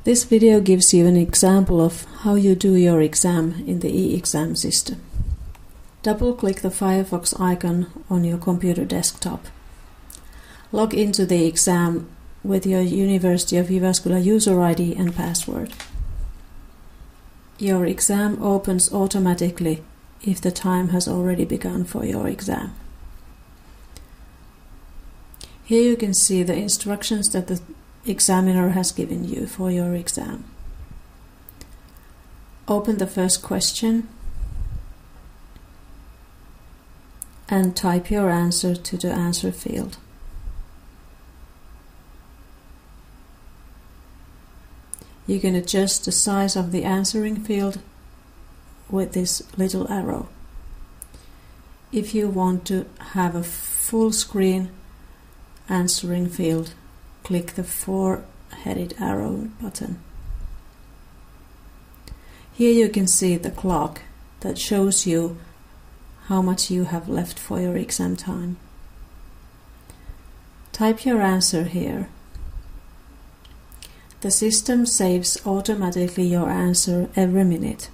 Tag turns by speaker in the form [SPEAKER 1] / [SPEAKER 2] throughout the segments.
[SPEAKER 1] This video gives you an example of how you do your exam in the e-exam system. Double-click the Firefox icon on your computer desktop. Log into the exam with your University of Jyväskylä user ID and password. Your exam opens automatically if the time has already begun for your exam. Here you can see the instructions that the examiner has given you for your exam. Open the first question and type your answer to the answer field. You can adjust the size of the answering field with this little arrow. If you want to have a full screen answering field, click the four-headed arrow button. Here you can see the clock that shows you how much you have left for your exam time. Type your answer here. The system saves automatically your answer every minute.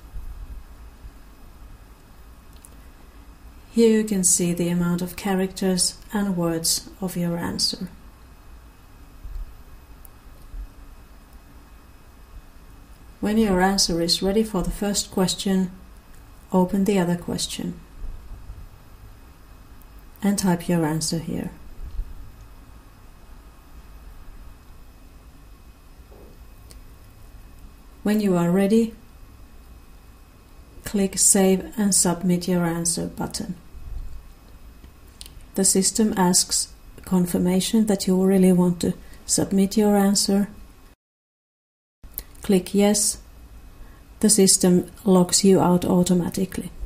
[SPEAKER 1] Here you can see the amount of characters and words of your answer. When your answer is ready for the first question, open the other question and type your answer here. When you are ready, click Save and Submit Your Answer button. The system asks confirmation that you really want to submit your answer. Click Yes. The system logs you out automatically.